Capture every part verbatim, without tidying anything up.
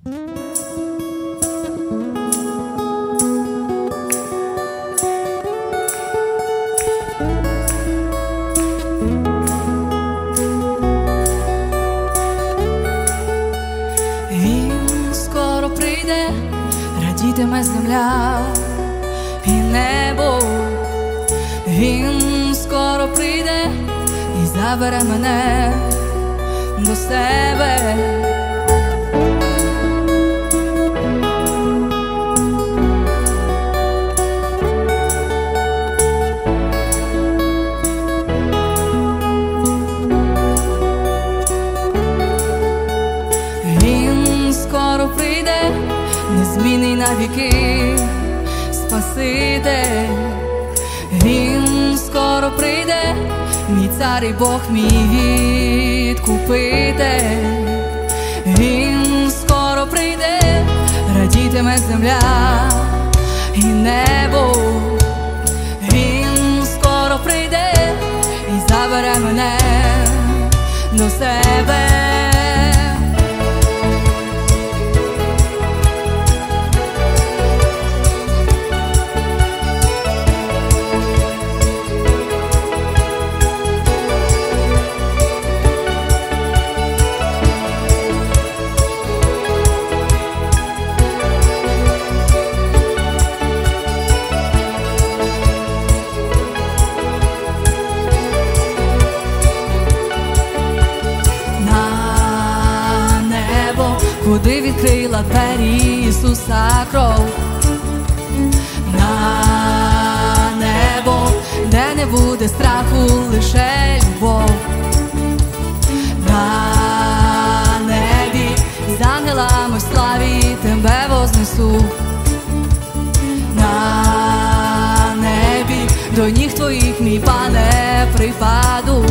Він скоро прийде, радітиме земля і небо. Він скоро прийде і забере мене до себе. Він скоро прийде, незмінний навіки Спаситель. Він скоро прийде, мій цар і Бог, мій відкупитель. Він скоро прийде, радітиме земля і небо. Він скоро прийде і забере мене до себе. Куди відкрила двері Ісуса кров, на небо, де не буде страху, лише любов. На небі з ангелами в славі тебе вознесу. На небі до ніг твоїх, мій Пане, припаду.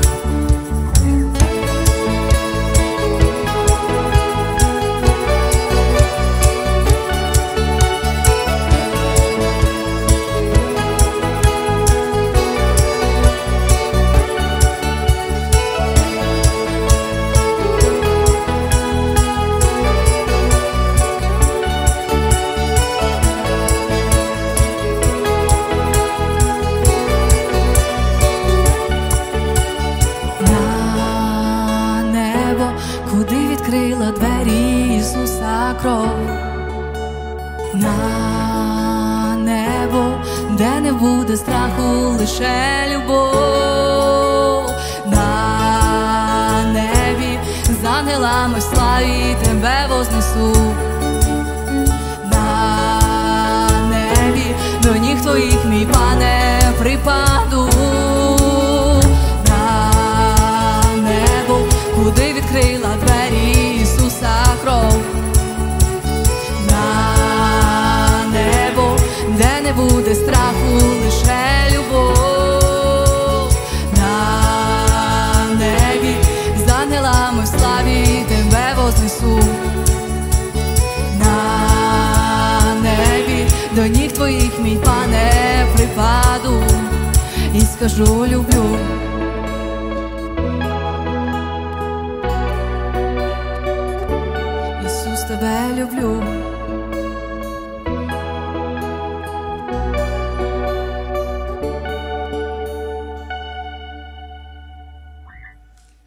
Куди відкрила двері Ісуса кров, на небо, де не буде страху, лише любов. На небі з ангелами в славі тебе вознесу. На небі до ніг твоїх, мій Пане, припаду. Куди відкрила двері Ісуса кров, на небо, де не буде страху, лише любов. На небі з ангелами в славі тебе вознесу. На небі до ніг твоїх, мій Пане, припаду і скажу люблю. Тебе люблю.